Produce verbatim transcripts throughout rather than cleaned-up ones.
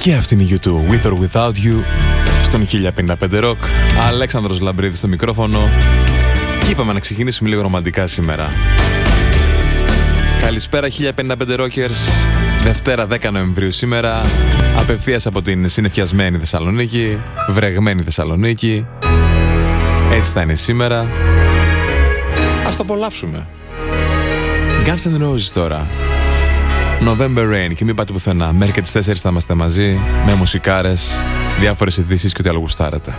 Και αυτή είναι η γιου τού, With or Without You, στον χίλια πενήντα πέντε Rock. Αλέξανδρος Λαμπρίδης στο μικρόφωνο. Και είπαμε να ξεκινήσουμε λίγο ρομαντικά σήμερα. Καλησπέρα χίλια πενήντα πέντε Rockers. Δευτέρα δέκα Νοεμβρίου σήμερα. Απευθείας από την συννεφιασμένη Θεσσαλονίκη, βρεγμένη Θεσσαλονίκη. Έτσι θα είναι σήμερα. Ας το απολαύσουμε. Guns N' Roses τώρα. November Rain, και μην πάτε πουθενά. Μέχρι και τις τέσσερις θα είμαστε μαζί, με μουσικάρες, διάφορες ειδήσεις και ό,τι άλλο γουστάρετε.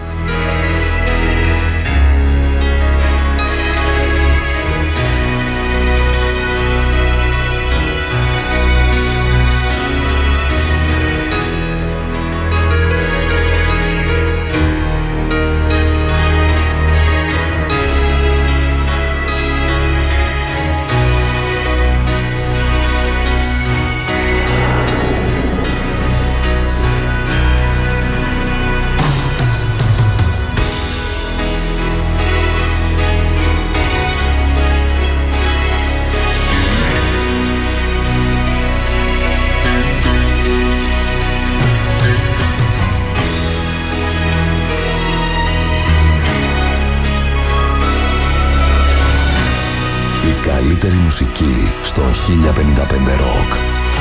Καλύτερη μουσική στον χίλια πενήντα πέντε Rock.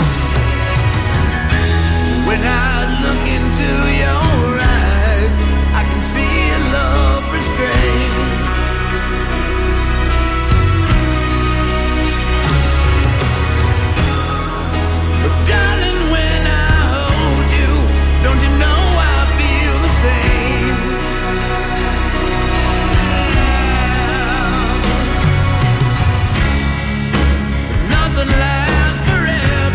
When I look into your eyes, I can see a love restrained. But darling, when I hold you, don't you know I feel the same? Nothing lasts forever.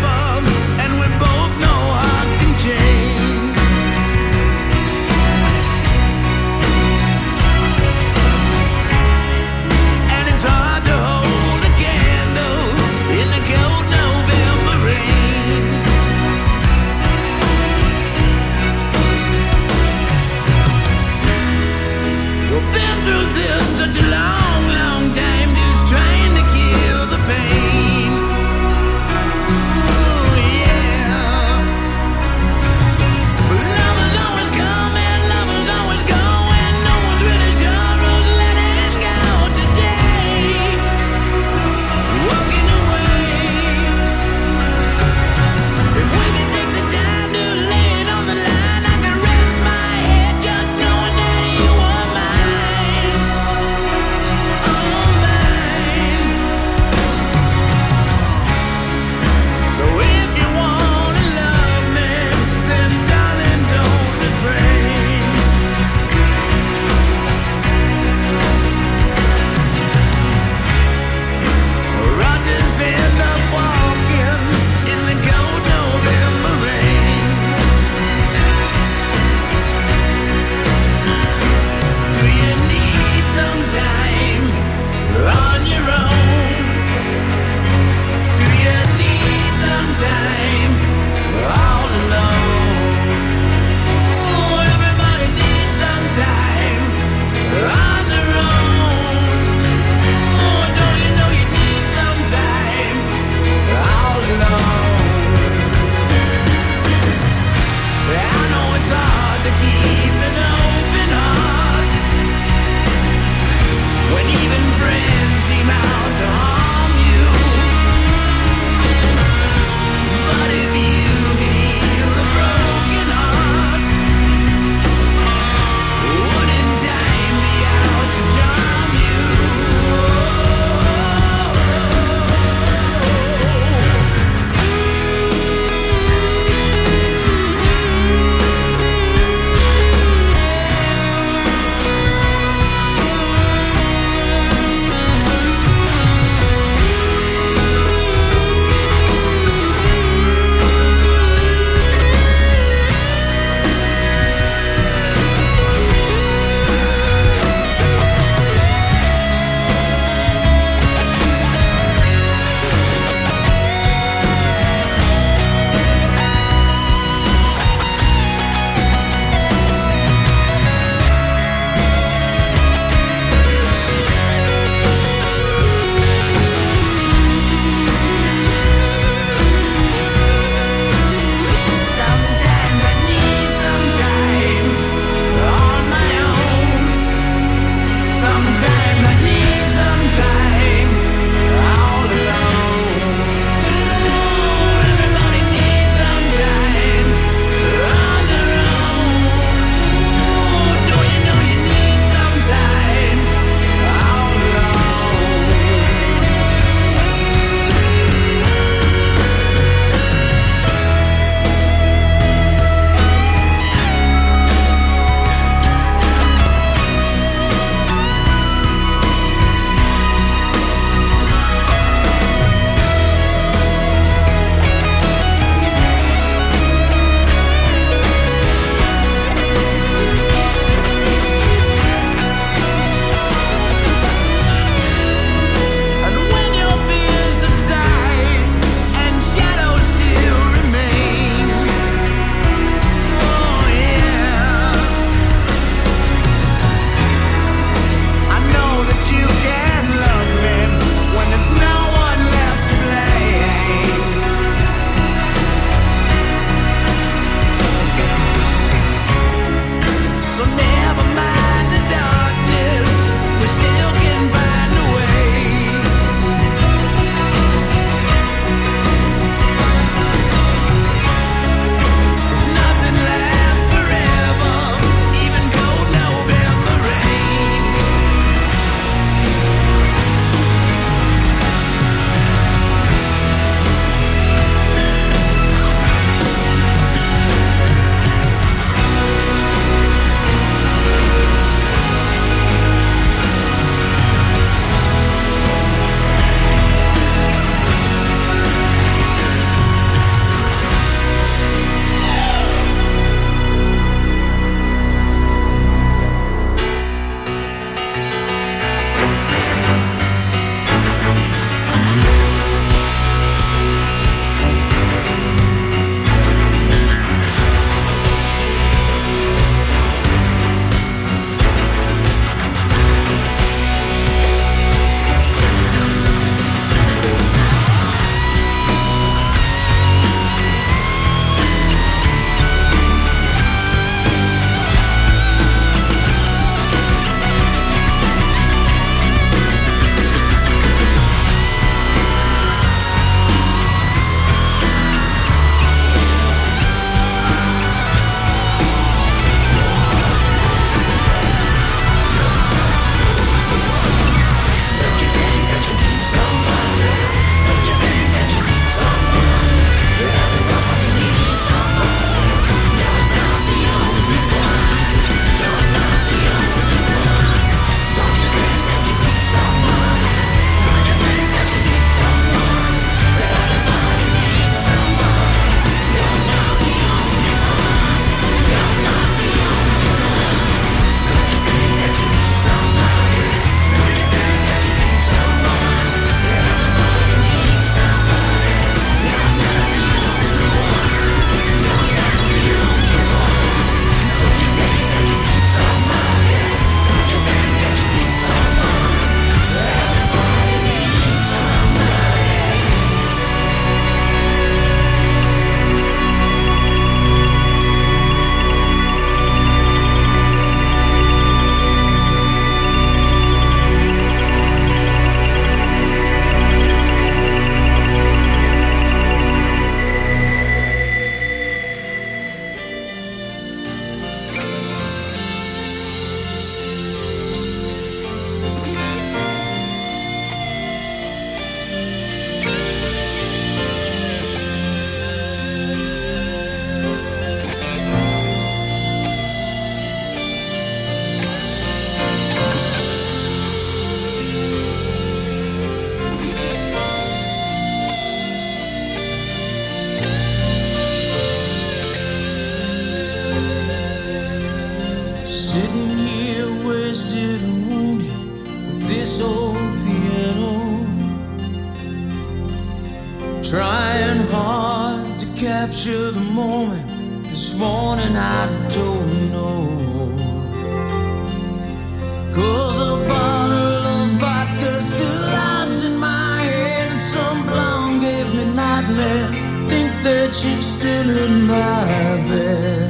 treasure the moment. This morning I don't know. 'Cause a bottle of vodka still lodged in my head, and some blonde gave me nightmares. Think that she's still in my bed.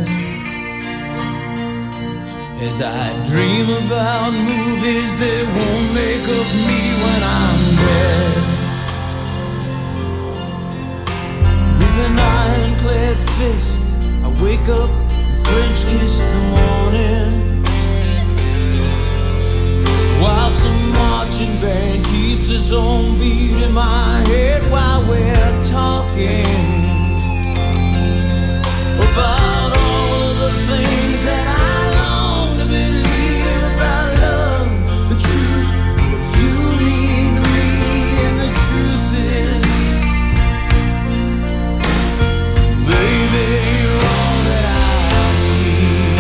As I dream about movies that won't make of me when I'm dead. With an ironclad fist, I wake up and French kiss the morning, while some marching band keeps its own beat in my head while we're talking about all of the things that I long to believe about love, the truth, what you mean to me, and the truth is, baby, you're all that I need.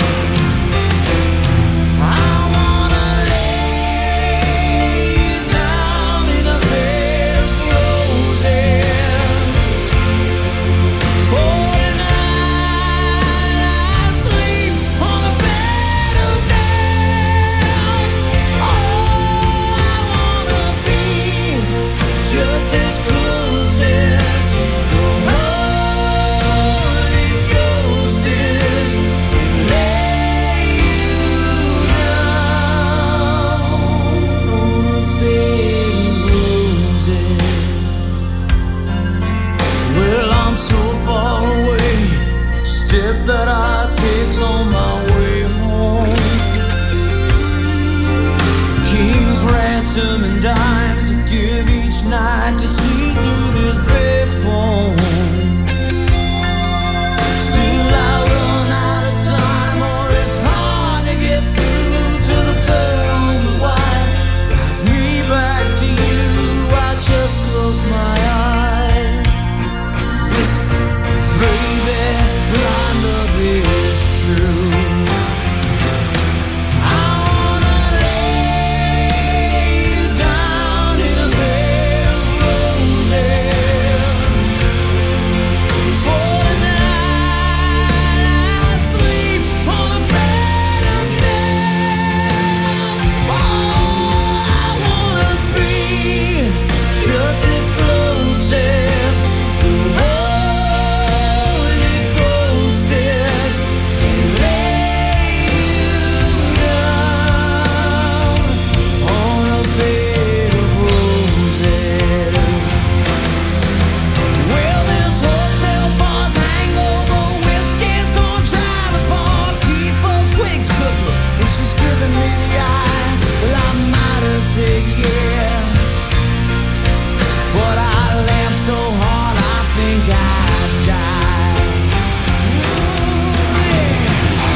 I wanna lay you down in a bed of roses. Oh, that I take on my way home. King's ransom and dimes I give each night to see through this payphone. Still I run out of time, or it's hard to get through to the phone. The wire flies me back to you. I just close my eyes, whisper, baby, our love is true. I wanna lay you down in a bed of roses. For the night I sleep on a bed of nails. Oh, I wanna be just as close as the Holy Ghost is, and lay you down on a bed of roses. Well, this hotel bar's hangover whiskey's gonna drive apart, keep us twigs cooking, and she's giving me the eye. Well, I might have said yeah, but I laughed so hard I think I'd die. Ooh, yeah.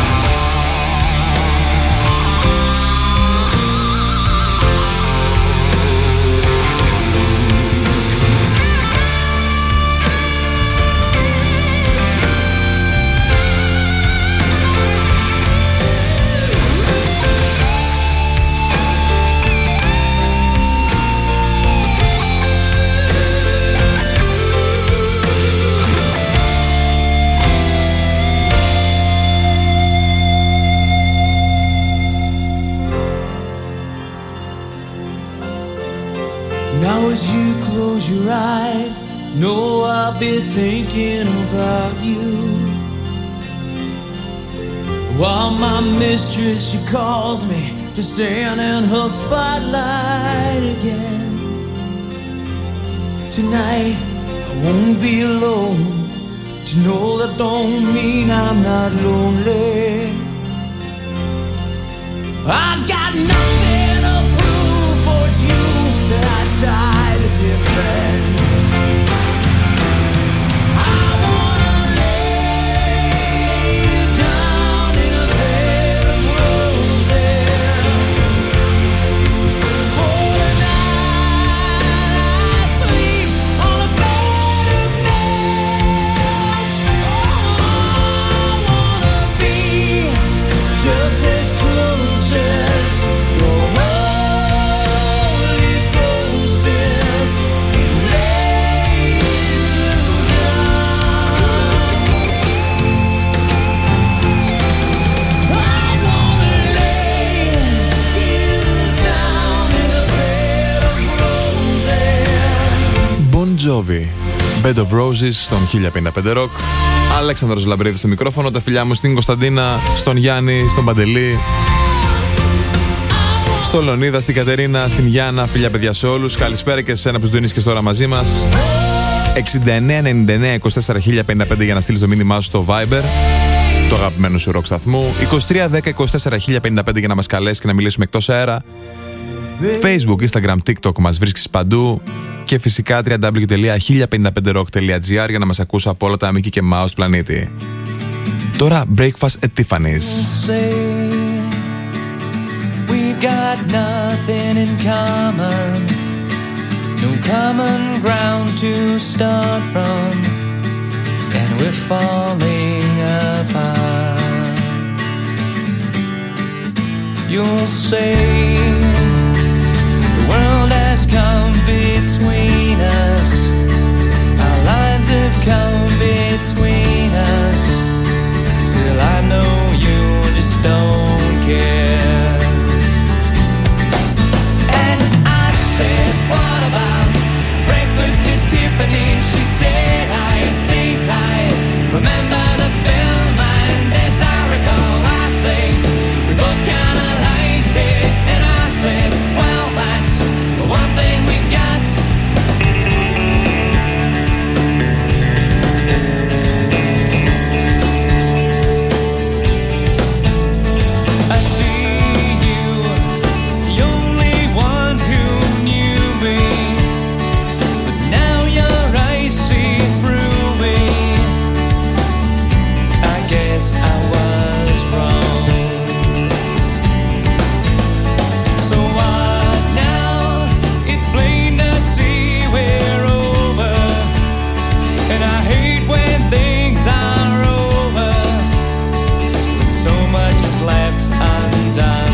Now as you close your eyes, know I'll be thinking about you, while my mistress, she calls me to stand in her spotlight again. Tonight I won't be alone. To know that don't mean I'm not lonely. I got nothing to prove, for it's you that I died to defend. I wanna lay you down in a bed of roses. For the night I sleep on a bed of nails. Oh, I wanna be just as close as your Holy Ghost is, and lay Jovi, Bed of Roses στον χίλια πενήντα πέντε Rock. Αλέξανδρος Λαμπρίδης στο μικρόφωνο. Τα φιλιά μου στην Κωνσταντίνα, στον Γιάννη, στον Παντελή, στο Λονίδα, στην Κατερίνα, στην Γιάννα. Φιλιά παιδιά σε όλους. Καλησπέρα και σε εσένα που συντονίστηκες τώρα μαζί μας. εξήντα εννέα ενενήντα εννέα είκοσι τέσσερα χίλια πενήντα πέντε για να στείλεις το μήνυμά σου στο Viber, το αγαπημένο σου rock σταθμού. είκοσι τρία δέκα είκοσι τέσσερα χίλια πενήντα πέντε για να μας καλέσεις και να μιλήσουμε εκτός αέρα. Facebook, Instagram, TikTok μας βρίσκεις παντού. Και φυσικά double-u double-u double-u τελεία χίλια πενήντα πέντε rock τελεία gr για να μας ακούς από όλα τα Mickey και Mouse πλανήτη. Τώρα Breakfast at Tiffany's. We've got nothing in common, no common ground to start from, and we're falling apart. You'll say the world has come between us, our lives have come between us, still I know you just don't care. And I said, what about breakfast at Tiffany's? She said, I think I remember the film, and as I recall, I think we both kinda liked it. And I said, well, that's the one thing we got. I see you, the only one who knew me, but now your eyes see through me. I guess I was wrong. So what now? It's plain to see we're over, and I hate when things are over, when so much is left undone.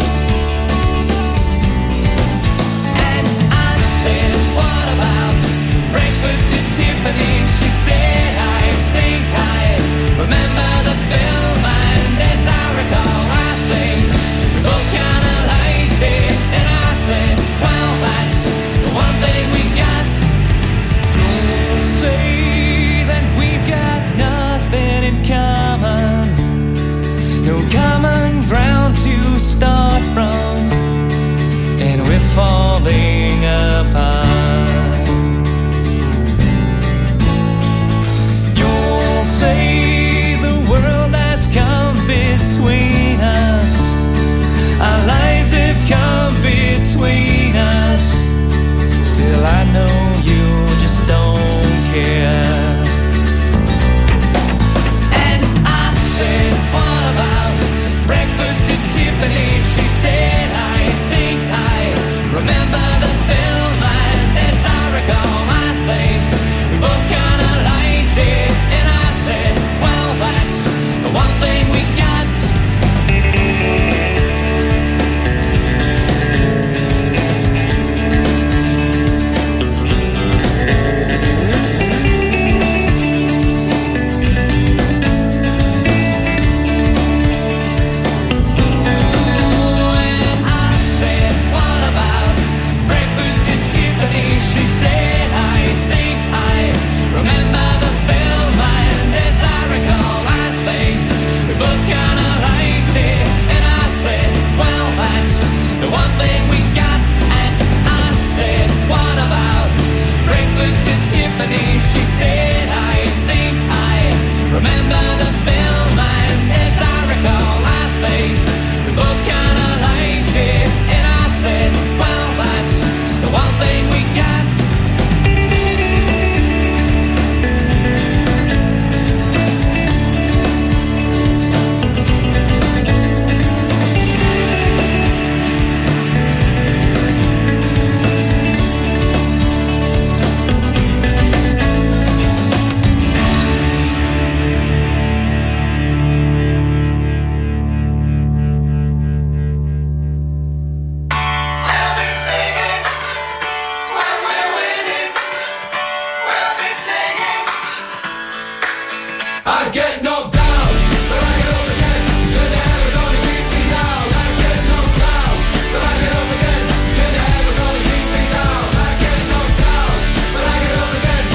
And I said, what about breakfast at Tiffany's? She said, I think I remember the film, and as I recall, I think we both kinda liked it. And I said, well, that's the one thing we got. You'll say that we've got nothing in common, no common ground to start from, and we're falling apart. You'll say the world has come between us, our lives have come between us, still I know you just don't care. And I said, what about breakfast at Tiffany's? She said, I think I remember the film, and as I recall, I think we both kinda liked it. And I said, well, that's the one thing we got. She said, I think I remember the film, and as I recall, I think we both kinda liked it. And I said, well, that's the one thing we got. Again.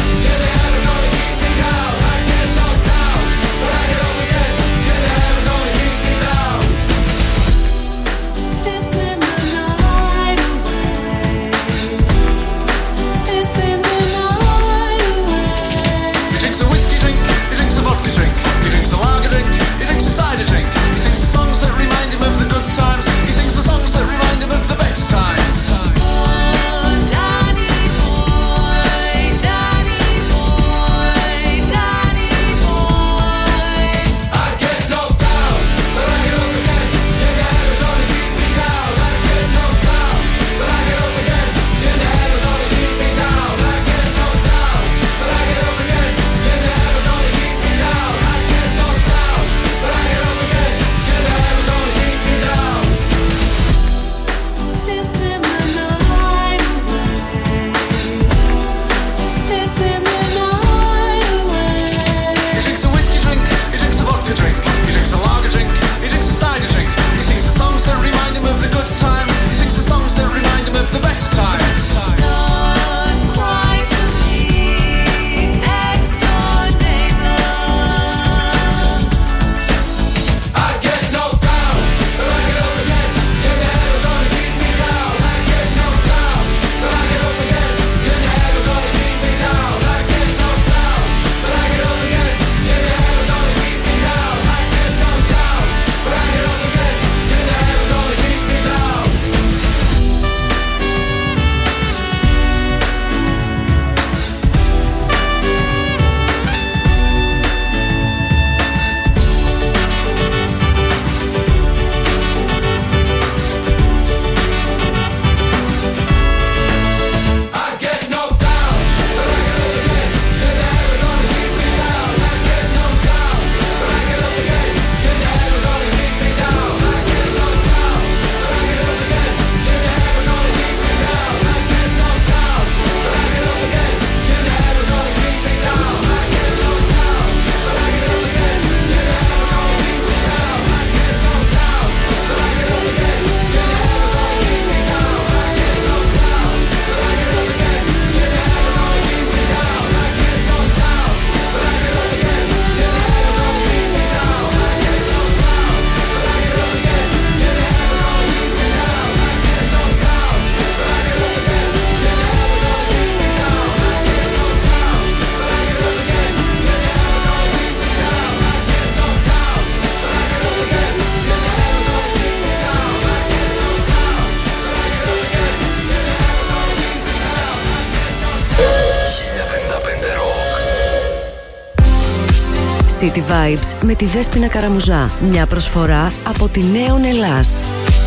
City Vibes με τη Δέσποινα Καραμουζά. Μια προσφορά από τη Νέον Ελλάς.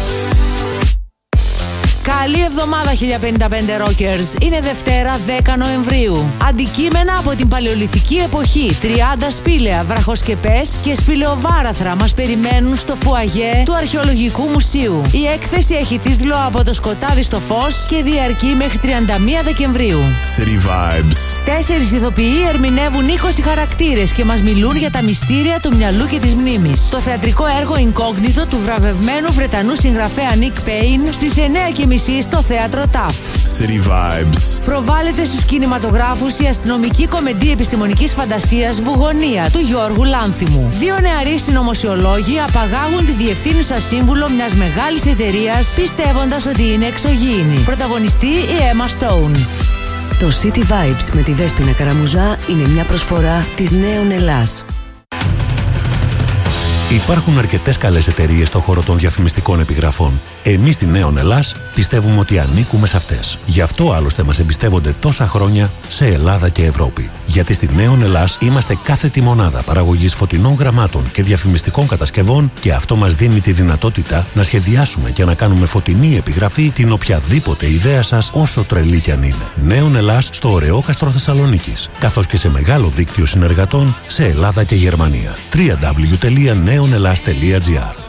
Καλή εβδομάδα χίλια πενήντα πέντε Rockers. Είναι Δευτέρα δέκα Νοεμβρίου. Αντικείμενα από την παλαιολιθική εποχή, τριάντα σπήλαια, βραχοσκεπές και σπηλαιοβάραθρα μας περιμένουν στο φουαγέ του Αρχαιολογικού Μουσείου. Η έκθεση έχει τίτλο «Από το σκοτάδι στο φως» και διαρκεί μέχρι τριάντα μία Δεκεμβρίου. City Vibes. Τέσσερις ηθοποιοί ερμηνεύουν είκοσι χαρακτήρες και μας μιλούν για τα μυστήρια του μυαλού και της μνήμης. Το θεατρικό έργο Incognito του βραβευμένου Βρετανού συγγραφέα Nick Payne στις εννιά και μισή στο θέατρο ταφ. City Vibes. Προβάλλεται στους κινηματογράφους η αστυνομική κομμεντή επιστημονικής φαντασίας Βουγωνία του Γιώργου Λάνθιμου. Δύο νεαροί συνωμοσιολόγοι απαγάγουν τη διευθύνουσα σύμβουλο μιας μεγάλης εταιρείας πιστεύοντας ότι είναι εξωγήινη. Πρωταγωνιστή η Emma Stone. Το City Vibes με τη Δέσποινα Καραμουζά είναι μια προσφορά της Νέων Ελλάς. Υπάρχουν αρκετές καλές εταιρείες στον χώρο των διαφημιστικών επιγραφών. Εμείς στη Νέον Ελλάς πιστεύουμε ότι ανήκουμε σε αυτές. Γι' αυτό άλλωστε μας εμπιστεύονται τόσα χρόνια σε Ελλάδα και Ευρώπη. Γιατί στη Νέον Ελλάς είμαστε κάθετη μονάδα παραγωγής φωτεινών γραμμάτων και διαφημιστικών κατασκευών και αυτό μας δίνει τη δυνατότητα να σχεδιάσουμε και να κάνουμε φωτεινή επιγραφή την οποιαδήποτε ιδέα σας, όσο τρελή κι αν είναι. Νέον Ελλάς στο Ωρεόκαστρο Θεσσαλονίκης, καθώς και σε μεγάλο δίκτυο συνεργατών σε Ελλάδα και Γερμανία. double-u double-u double-u τελεία νέον ελλάς τελεία τζι άρ.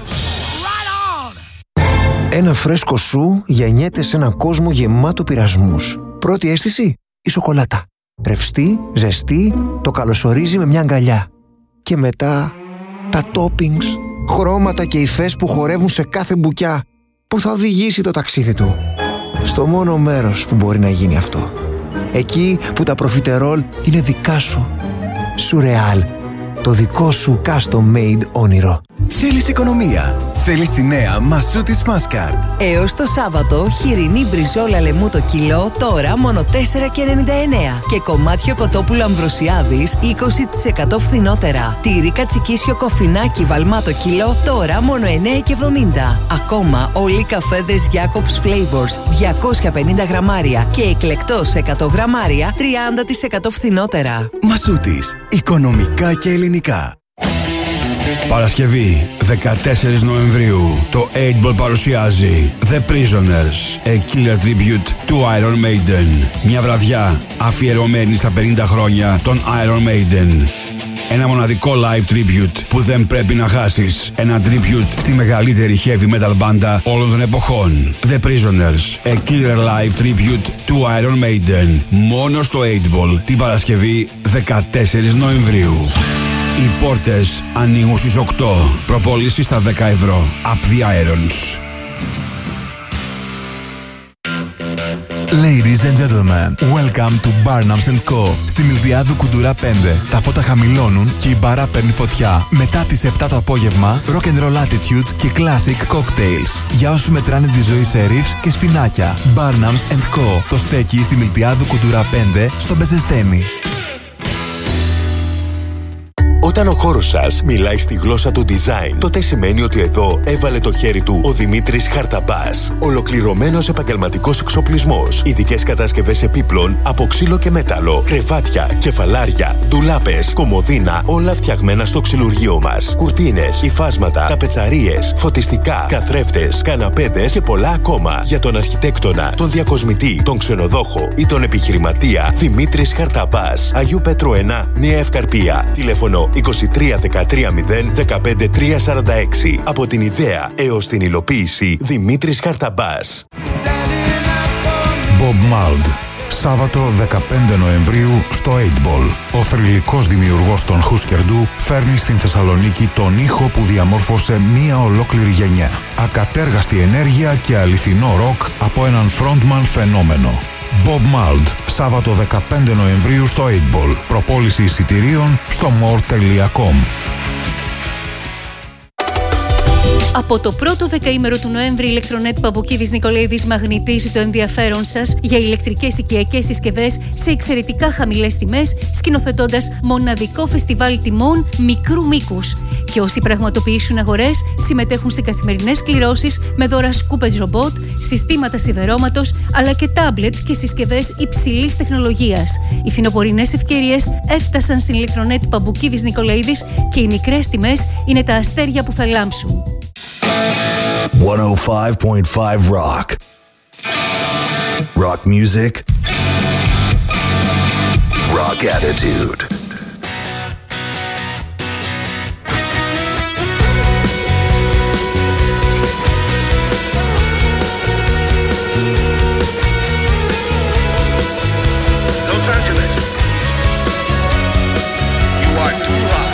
Ένα φρέσκο σου γεννιέται σε έναν κόσμο γεμάτο πειρασμούς. Πρώτη αίσθηση, η σοκολάτα. Ρευστή, ζεστή, το καλωσορίζει με μια αγκαλιά. Και μετά, τα toppings, χρώματα και υφές που χορεύουν σε κάθε μπουκιά, που θα οδηγήσει το ταξίδι του στο μόνο μέρος που μπορεί να γίνει αυτό. Εκεί που τα προφιτερόλ είναι δικά σου. Σουρεάλ. Το δικό σου custom-made όνειρο. Θέλεις οικονομία. Θέλεις τη νέα Μασούτης Maskard. Έως το Σάββατο, χοιρινή μπριζόλα λεμού το κιλό, τώρα μόνο τέσσερα και ενενήντα εννέα. Και κομμάτιο κοτόπουλο Αμβροσιάδης, είκοσι τοις εκατό φθηνότερα. Τυρί κατσικίσιο κοφινάκι βαλμά το κιλό, τώρα μόνο εννέα και εβδομήντα. Ακόμα όλοι οι καφέδες Jacobs Flavors, διακόσια πενήντα γραμμάρια και εκλεκτός εκατό γραμμάρια, τριάντα τοις εκατό φθηνότερα. Μασούτης. Οικονομικά και ελληνικά. Παρασκευή δεκατέσσερις Νοεμβρίου το οκτώ Ball παρουσιάζει The Prisoners, a killer tribute to Iron Maiden. Μια βραδιά αφιερωμένη στα πενήντα χρόνια των Iron Maiden. Ένα μοναδικό live tribute που δεν πρέπει να χάσεις. Ένα tribute στη μεγαλύτερη heavy metal μπάντα όλων των εποχών. The Prisoners, a killer live tribute to Iron Maiden. Μόνο στο οκτώ Ball την Παρασκευή δεκατέσσερις Νοεμβρίου. Οι πόρτες ανοίγουν στις οκτώ. Προπόληση στα δέκα ευρώ. Up the Irons. Ladies and gentlemen, welcome to Barnums and Co. Στη Μιλδιάδου Κουντουρά πέντε. Τα φώτα χαμηλώνουν και η μπάρα παίρνει φωτιά. Μετά τις επτά το απόγευμα, rock and roll attitude και classic cocktails. Για όσους μετράνε τη ζωή σε ρίφς και σφινάκια. Barnums and Co. Το στέκει στη Μιλδιάδου Κουντουρά πέντε στο Μπεζεστένι. Όταν ο χώρος σας μιλάει στη γλώσσα του design, τότε σημαίνει ότι εδώ έβαλε το χέρι του ο Δημήτρης Χαρταμπάς. Ολοκληρωμένος επαγγελματικός εξοπλισμός, ειδικές κατασκευές επίπλων από ξύλο και μέταλλο, κρεβάτια, κεφαλάρια, ντουλάπες, κομοδίνα, όλα φτιαγμένα στο ξυλουργείο μας. Κουρτίνες, υφάσματα, ταπετσαρίες, φωτιστικά, καθρέφτες, καναπέδες και πολλά ακόμα. Για τον αρχιτέκτονα, τον διακοσμητή, τον ξενοδόχο ή τον επιχειρηματία, Δημήτρης Χαρταμπάς. Αγίου Πέτρου ένα, Νέα Ευκαρπία. Τηλέφωνο είκοσι τρία δεκατρία μηδέν δεκαπέντε τρία σαράντα έξι. Από την ιδέα έως την υλοποίηση, Δημήτρης Χαρταμπάς. Bob Mould. Σάββατο δεκαπέντε Νοεμβρίου στο οκτώ Ball. Ο θρυλικός δημιουργός των Husker Du φέρνει στην Θεσσαλονίκη τον ήχο που διαμόρφωσε μία ολόκληρη γενιά. Ακατέργαστη ενέργεια και αληθινό ροκ από έναν frontman φαινόμενο. Bob Mould, Σάββατο δεκαπέντε Νοεμβρίου στο οκτώ Ball. Προπόληση εισιτηρίων στο more τελεία com. Από το πρώτο δεκαήμερο του Νοέμβρη, η Ηλεκτρονέτ Παποκίδης Νικολαίδης μαγνητίζει το ενδιαφέρον σας για ηλεκτρικές οικιακές συσκευές σε εξαιρετικά χαμηλές τιμές, σκηνοθετώντας μοναδικό φεστιβάλ τιμών μικρού μήκους. Και όσοι πραγματοποιήσουν αγορές συμμετέχουν σε καθημερινές κληρώσεις με δώρα σκούπες ρομπότ, συστήματα σιδερώματος αλλά και τάμπλετ και συσκευές υψηλής τεχνολογίας. Οι φθινοπορεινές ευκαιρίες έφτασαν στην ηλεκτρονέτ Παμπουκίδης Νικολαίδης και οι μικρές τιμές είναι τα αστέρια που θα λάμψουν. εκατόν πέντε κόμμα πέντε Rock. Rock music. Rock attitude. Los Angeles, you are too hot.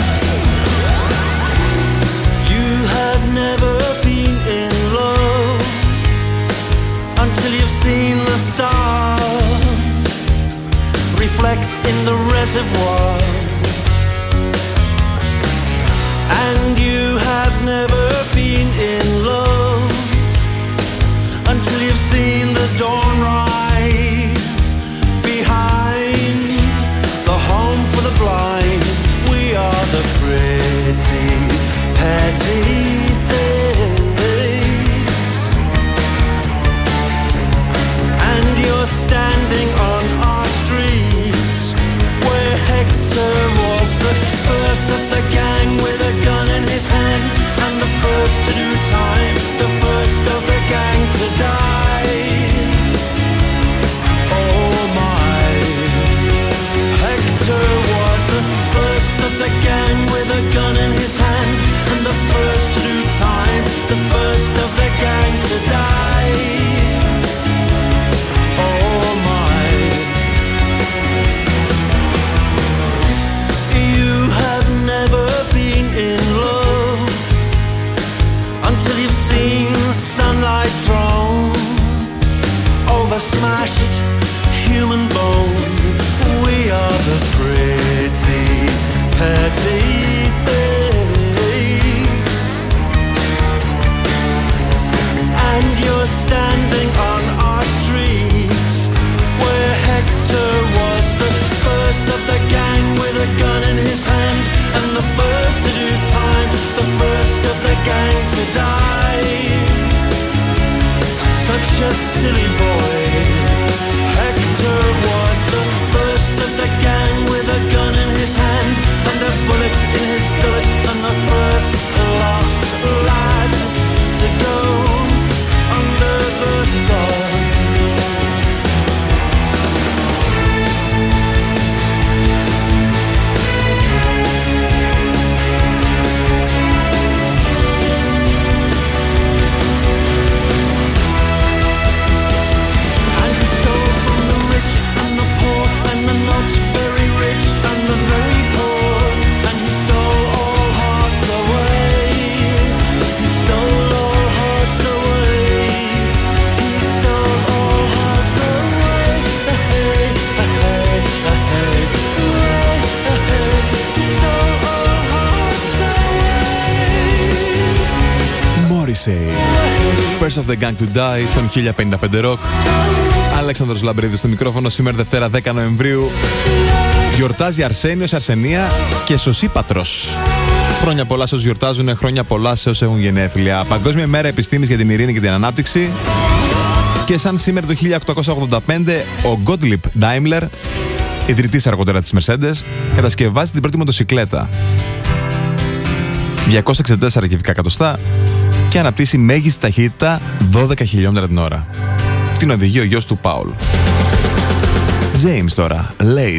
You have never been in love until you've seen the stars reflect in the reservoir. And you have never been in love until you've seen the dawn rise behind the home for the blind. We are the pretty, petty things. And you're standing on our streets where Hector was the first of the gang with a gun in his hand, and the first to do time, the first of the gang to die. Oh my, Hector was the first of the gang with a gun in his hand, and the first to do time, the first of the gang to die. Oh my, you have never been in love until you've seen sunlight thrown over smashed human bone. We are the pretty, petty things. And you're standing on our streets where Hector was the first of the gang with a gun in his hand, and the first to do time, the first of the gang to die. Such a silly boy. Hector was the first of the gang with a gun in his hand and a bullet in his gullet, and the first lost lad to go under the sod. And he stole from the rich and the poor and the not very rich and the very poor, and he stole all hearts away. He stole all hearts away. He stole all hearts away. Hey, hey, hey, hey, hey. He stole all hearts away. Morrissey. First of the Gang to Die στον χίλια πενήντα πέντε Rock. Αλέξανδρος Λαμπρίδης στο μικρόφωνο. Σήμερα Δευτέρα δέκα Νοεμβρίου. Γιορτάζει Αρσένιος, Αρσενία και Σωσίπατρος. Χρόνια πολλά σε όσους γιορτάζουν, χρόνια πολλά σε όσους έχουν γενέθλια. Παγκόσμια μέρα επιστήμης για την ειρήνη και την ανάπτυξη. Και σαν σήμερα το χίλια οκτακόσια ογδόντα πέντε ο Gottlieb Daimler, ιδρυτής αργότερα της Mercedes, κατασκευάζει την πρώτη μοτοσικλέτα. διακόσια εξήντα τέσσερα κυβικά εκατοστά και αναπτύσσει μέγιστη ταχύτητα δώδεκα χιλιόμετρα την ώρα. Την οδηγεί ο γιος του Πάουλ. James τώρα, Laid.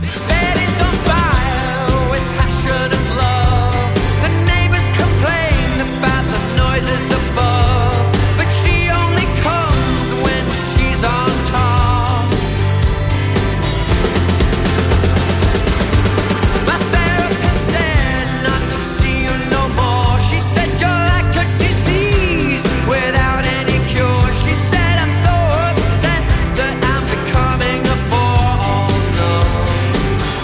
Without any cure, she said I'm so obsessed that I'm becoming a bore. Oh no.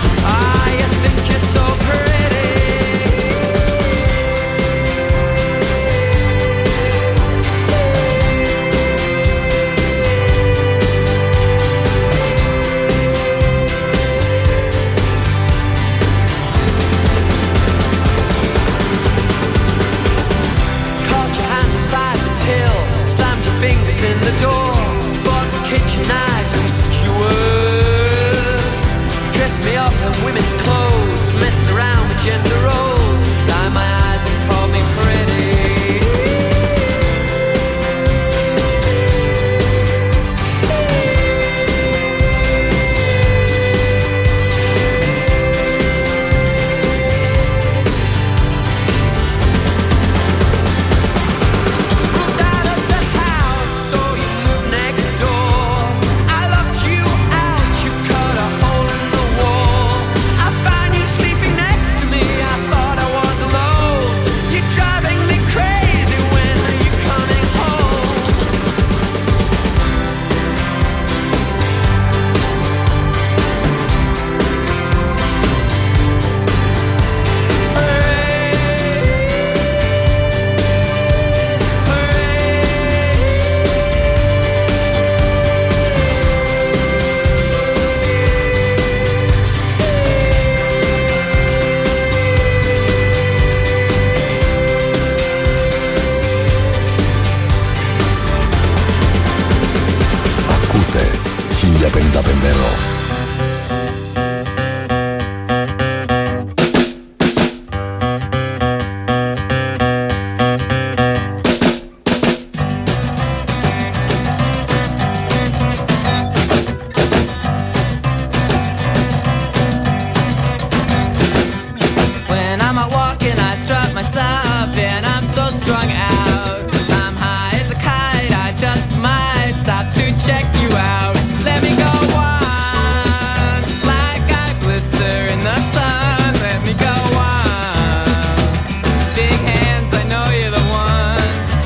my stuff and I'm so strung out. I'm high as a kite, I just might stop to check you out. Let me go on, like I blister in the sun. Let me go on, big hands, I know you're the one.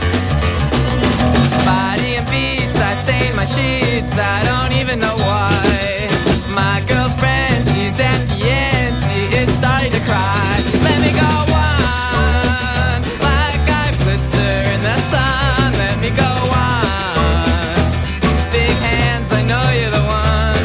Body and beats, I stain my sheets, I don't even know why. My girlfriend, she's at the end, she is starting to cry. Let me go on, like I blister in the sun. Let me go on, big hands, I know you're the one.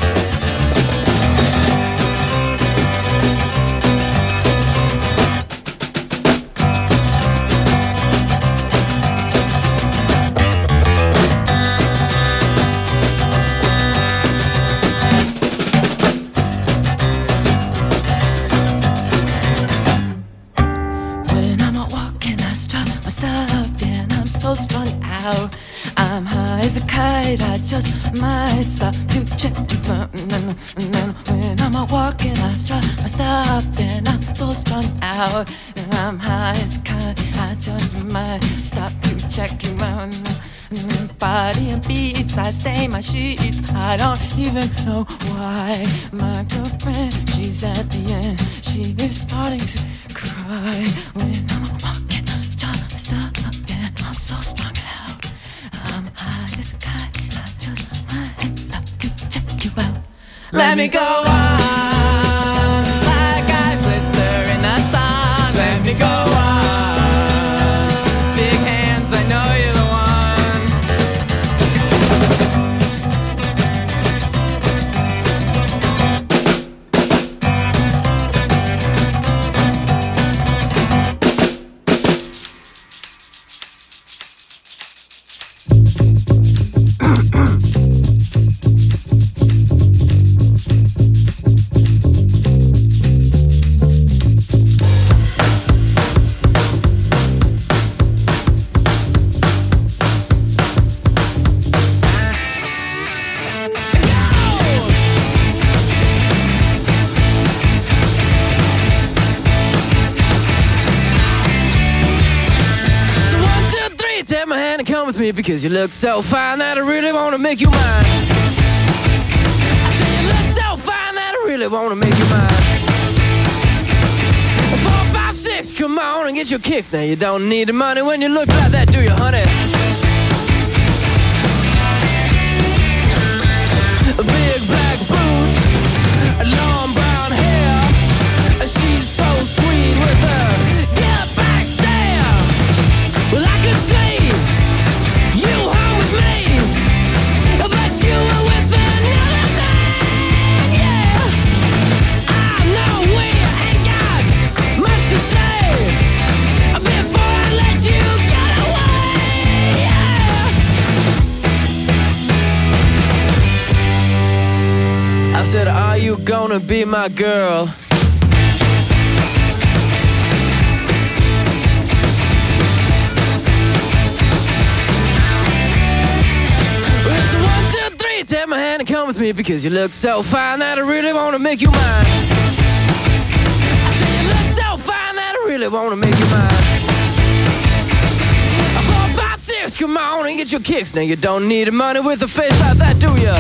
When I'm out walking, I strut my stuff and I'm so strung out. I'm high as a kite, I just might stop to check you out. When I'm out walking, I strut my stuff and I'm so strung out. I'm high as a kite, I just might stop to check you out. Body and beats, I stain my sheets, I don't even know why. My girlfriend, she's at the end, she is starting to cry. When I'm walking, stop, stop, and I'm so strung out. I'm high as a kite, I just might stop to check you out. Let me go on, like I blister in the sun. Let me go on, big hands, I know you're the one. Take my hand and come with me because you look so fine that I really want to make you mine. I say you look so fine that I really want to make you mine. Four, five, six, come on and get your kicks. Now you don't need the money when you look like that, do you, honey? Big black boots, long brown hair. She's so sweet with her get back stare. Well, I could see you home with me, but you were with another man, yeah. I know we ain't got much to say before I let you get away, yeah. I said, are you gonna be my girl? Take my hand and come with me because you look so fine that I really want to make you mine. I say you look so fine that I really want to make you mine. Four, five, six, come on and get your kicks. Now you don't need the money with a face like that, do ya?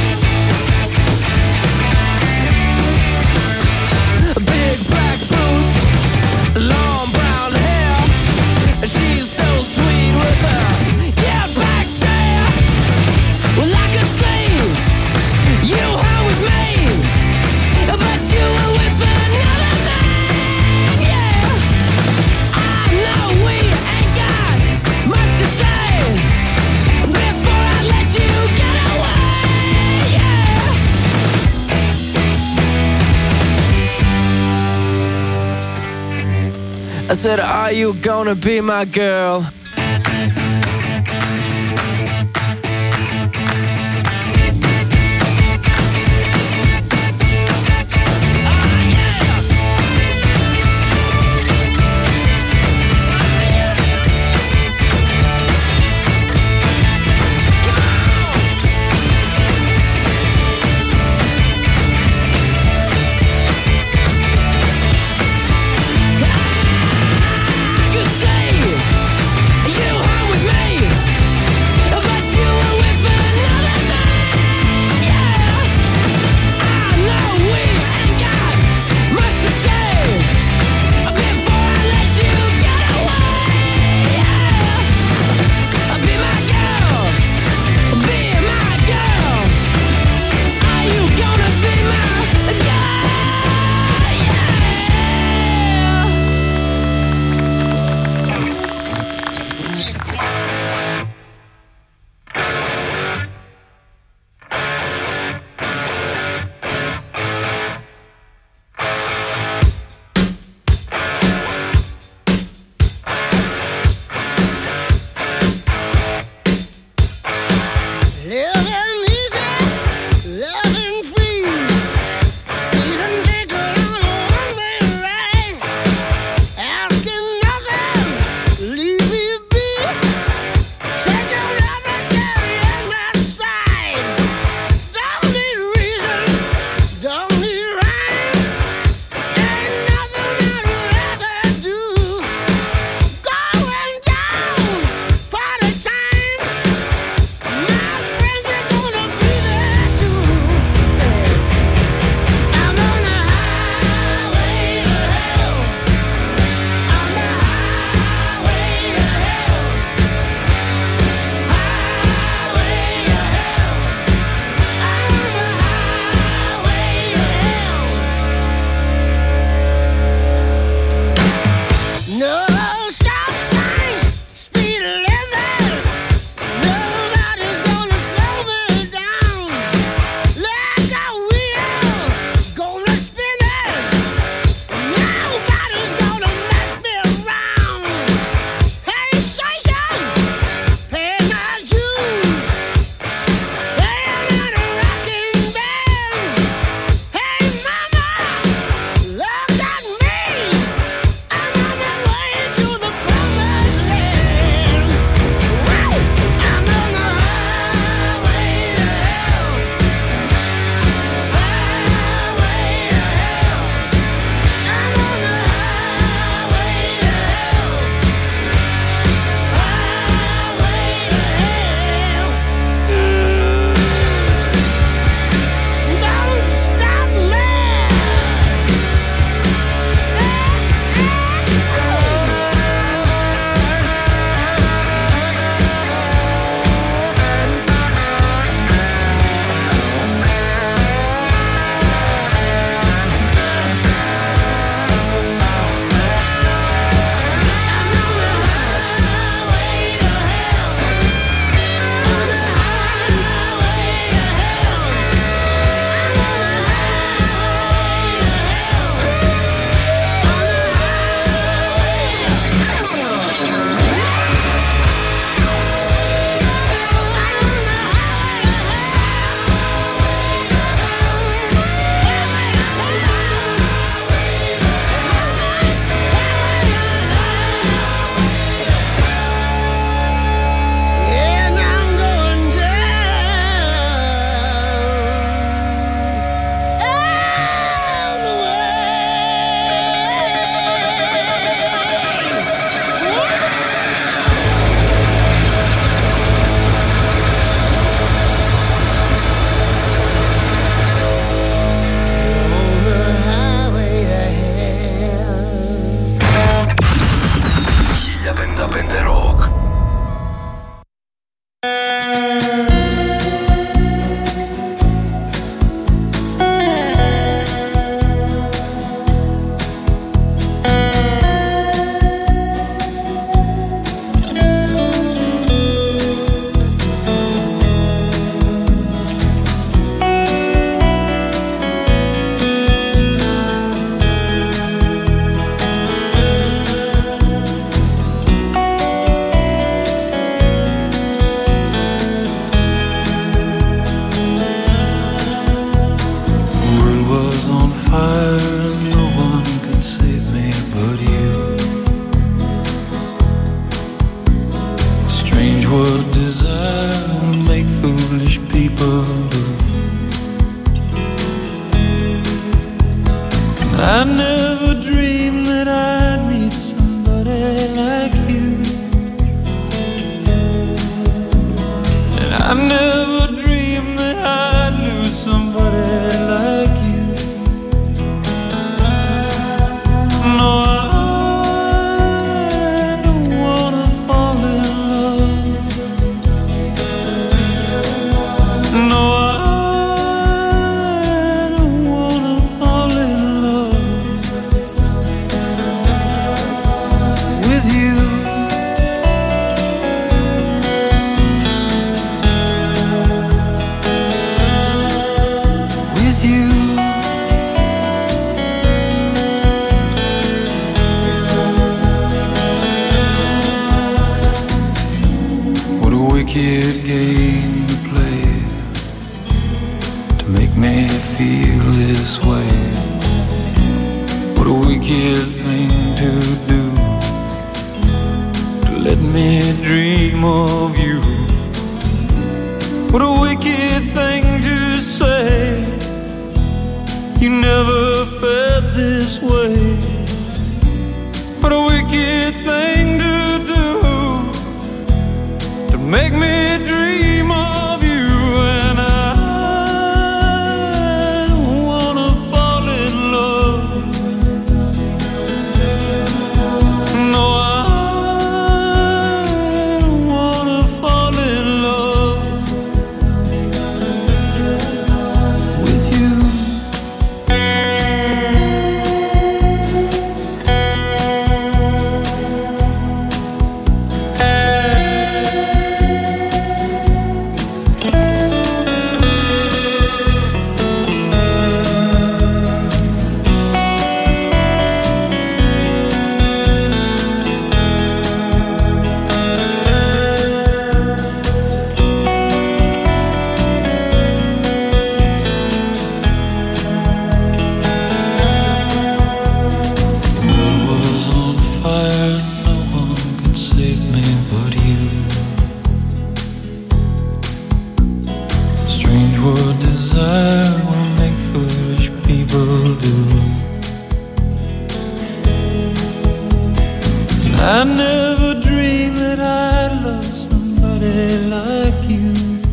Big black boots, long brown hair. She's so sweet with her yeah, back stare. Well, I could see you home with me, but you were with another man, yeah. I know we ain't got much to say before I let you get away, yeah. I said, are you gonna be my girl? let me dream of you. What a wicked thing to say. You never felt this way. What a wicked thing to do, to make me dream of you. And I don't wanna fall in love. No, I don't wanna fall in love with you. I never dreamed that I'd love somebody like you.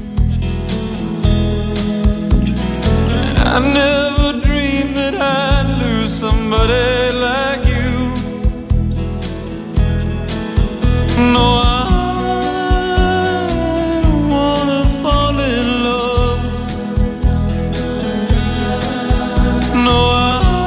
And I never dreamed that I'd lose somebody like you. No, I don't wanna fall in love. No, I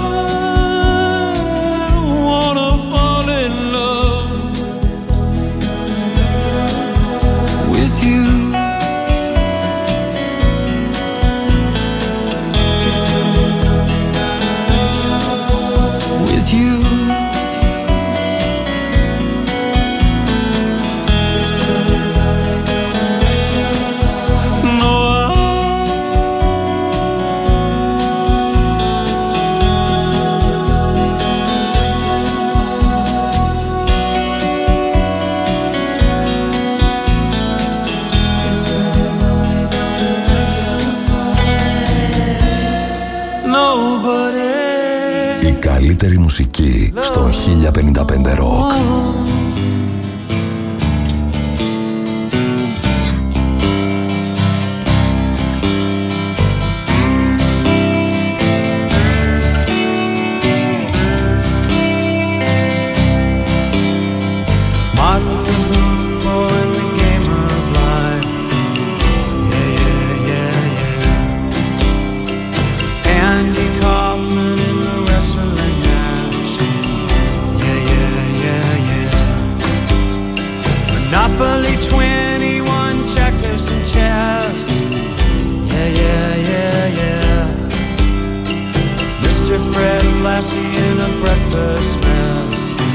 καλύτερη μουσική στο χίλια πενήντα πέντε Rock.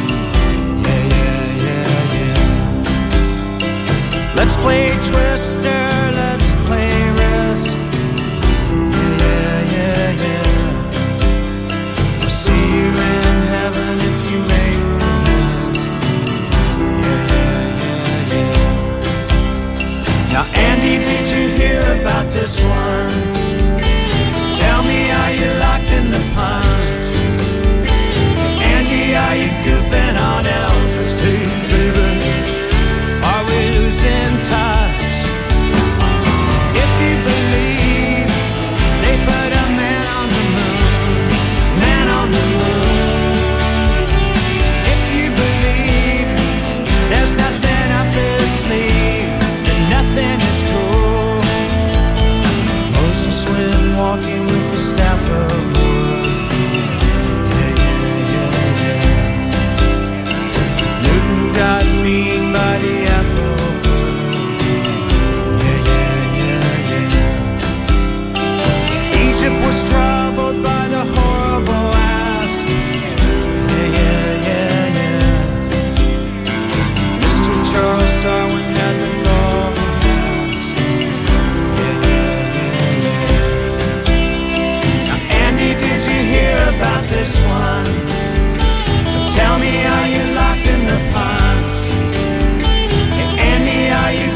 Let's play Twister